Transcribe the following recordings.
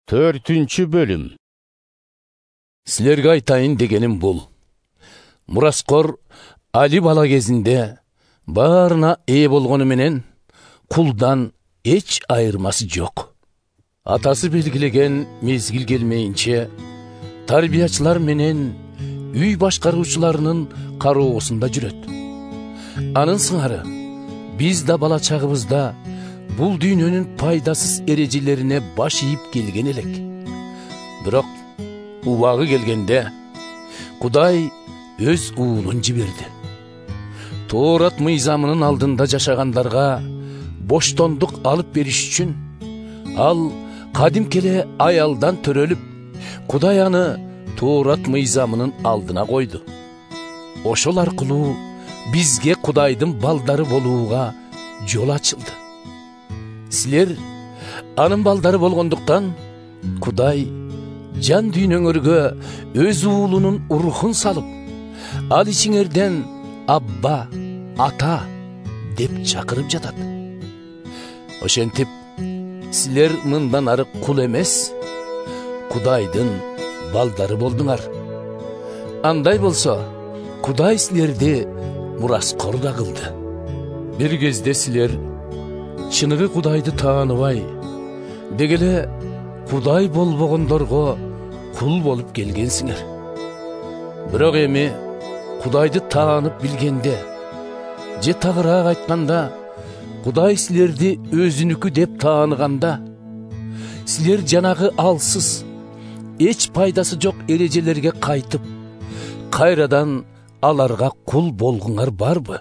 4-cü bölüm. Силерге айтайын дегеним бул. Мураскор али бала кезинде баарына ээ болгону менен кулдан эч айырмасы жок. Атасы белгилеген мезгил келмейинче тарбиячылар менен үй башкаруучуларынын кароосунда жүрөт. Анын сыңары биз да бала чагыбызда бул дүйнөнүн пайдасыз эрежелерине баш ийип келген элек. Бирок убагы келгенде Кудай өз уулун жиберди. Тоорат мыйзамынын алдында жашагандарга боштондук алып бериш үчүн ал кадимки эле аялдан төрөлүп, Кудай аны Тоорат мыйзамынын алдына койду. Ошол аркылуу бизге Кудайдын балдары болууга жол ачылды. Силер анын балдары болгондуктан Кудай жан дүйнөңөргө өз уулунун рухун салып, ал ичиңерден Абба, Ата деп чакырып жатат. Ошентип, силер мындан ары кул эмес, Кудайдын балдары болдуңар. Андай болсо, Кудай силерди мураскор да кылды. Бир кезде силер чыныгы Кудайды тааныбай, дегеле Кудай болбогондорго кул болуп келгенсиңер. Бирок эми Кудайды таанып билгенде, же тагыраак айтканда, Кудай силерди өзүнүкү деп тааныганда, силер жанагы алсыз, эч пайдасы жок эрежелерге кайтып, кайрадан аларга кул болгуңар барбы?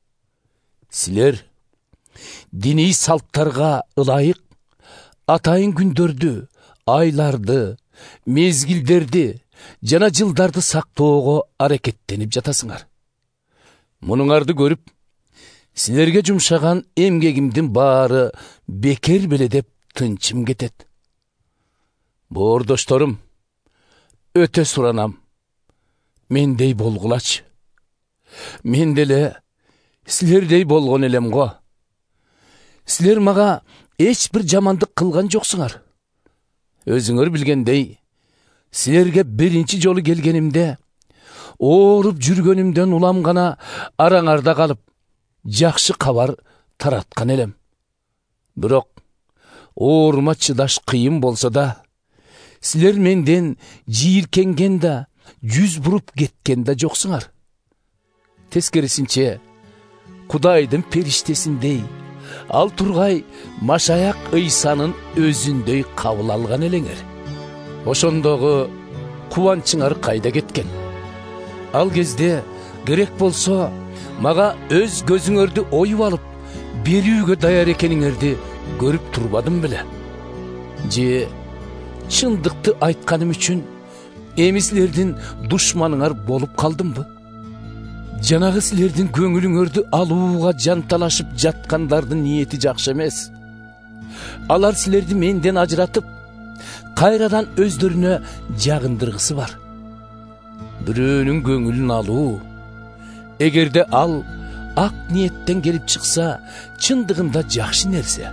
Силер диний салттарга ылайык атайын күндөрдү, айларды, мезгилдерди жана жылдарды сактоого аракеттенип жатасыңар. Мунуңарды көрүп, силерге жумшаган эмгегимдин баары бекер беле деп тынчым кетет. Боордошторум, өтө суранам, мендей болгулачы. Мен деле силердей болгон элем го. Силер мага эч бир жамандык кылган жоксуңар. Өзүңөр билгендей, силерге биринчи жолу келгенимде, ооруп жүргөнүмдөн улам гана араңарда калып, жакшы кабар тараткан элем. Бирок оорума чыдаш кыйын болсо да, силер менден жийиркенген да, жүз буруп кеткен да жоксуңар. Тескерисинче, Кудайдын периштесиндей, ал тургай Машаяк Ыйсанын өзүндөй кабыл алган элеңер. Ошондогу кубанчыңар кайда кеткен? Ал кезде керек болсо мага өз көзүңөрдү оюп алып, берүүгө даяр экениңерди көрүп турбадым беле? Же чындыкты айтканым үчүн эми силердин душманыңар болуп калдымбы? Жанагы силердин көңүлүңөрдү алууга жанталашып жаткандардын ниети жакшы эмес. Алар силерди менден ажыратып, кайрадан өздөрүнө жагындыргысы бар. Бирөөнүн көңүлүн алуу, эгерде ал ак ниеттен келип чыкса, чындыгында жакшы нерсе.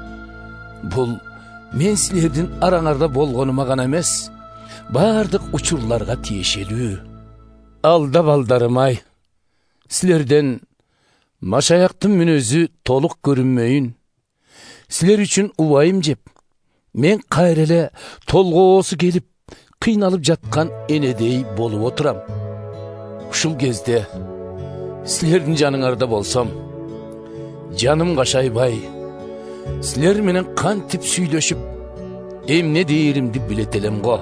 Бул мен силердин араңарда болгонума гана эмес, баардык учурларга тиешелүү. Алда балдарым-ай, силерден Машаяктын мүнөзү толук көрүнмөйүн, силер үчүн убайым жеп, мен кайра эле толгоосу келип, кыйналып жаткан энедей болуп отурам. Ушул кезде силердин жаныңарда болсом, жаным кашайбай, силер менен кантип сүйлөшүп, эмне дээримди билет элем го.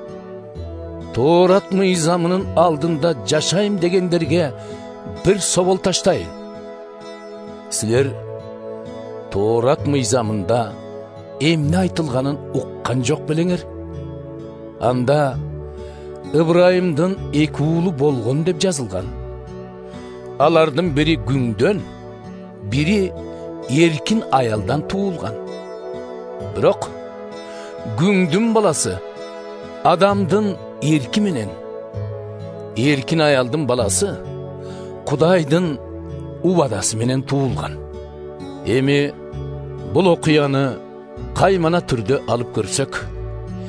Тоорат мыйзамынын алдында жашайм дегендерге бир собол таштайын. Силер Тоорат мыйзамында эмне айтылганын уккан жок белеңер? Анда Ыбрайымдын 2 уулу болгон деп жазылган. Алардын бири күңдөн, бири эркин аялдан туулган. Бирок күңдүн баласы адамдын эрки менен, эркин аялдын баласы Кудайдын убадасы менен туулган. Эми бул окуяны каймана түрдө алып көрсөк,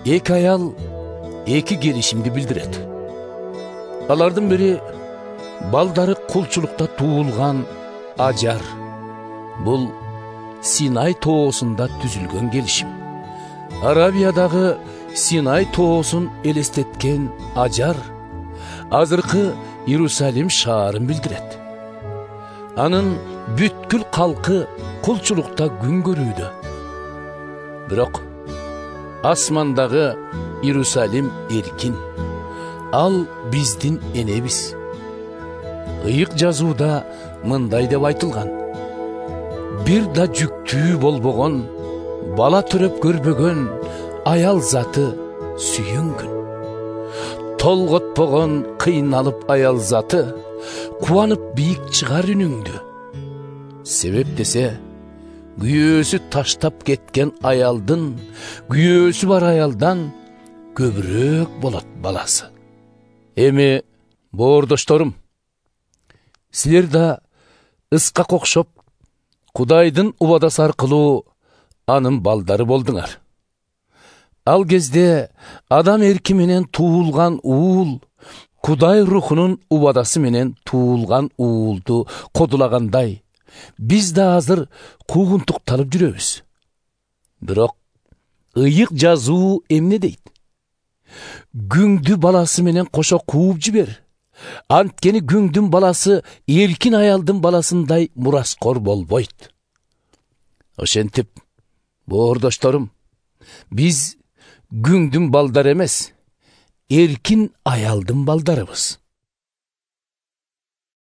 эки аял эки келишимди билдирет. Алардын бири балдары кулчулукта туулган Ажар. Бул Синай тоосунда түзүлгөн келишим. Арабиядагы Синай тоосун элестеткен Ажар азыркы Иерусалим шаарын билдирет. Анын бүткүл калкы кулчулукта күн көрүүдө. Бирок асмандагы Иерусалим эркин. Ал биздин энебиз. Ыйык жазууда мындай деп айтылган: бир да жүктүү болбогон, бала төрөп көрбөгөн аял заты сүйүнгүн. Толготпогон кыйналып аял заты, кубанып бийик чыгар үнүңдү. Себеп десе, күйөөсү таштап кеткен аялдын күйөөсү бар аялдан көбүрөөк болот баласы. Эми боордошторум, силер да Ыскак окшоп Кудайдын убадасы аркылуу анын балдары болдуңар. Ал кезде адам эрки менен туулган уул Кудай рухунун убадасы менен туулган уулду кодулагандай, биз да азыр куугунтукталып жүрөбүз. Бирок ыйык жазуу эмне дейт? Күңдү баласы менен кошо кууп жибер. Анткени күңдүн баласы эркин аялдын баласындай мураскор болбойт. Ошентип, боордошторум, биз күңдүн балдары эмес, эркин аялдын балдарыбыз.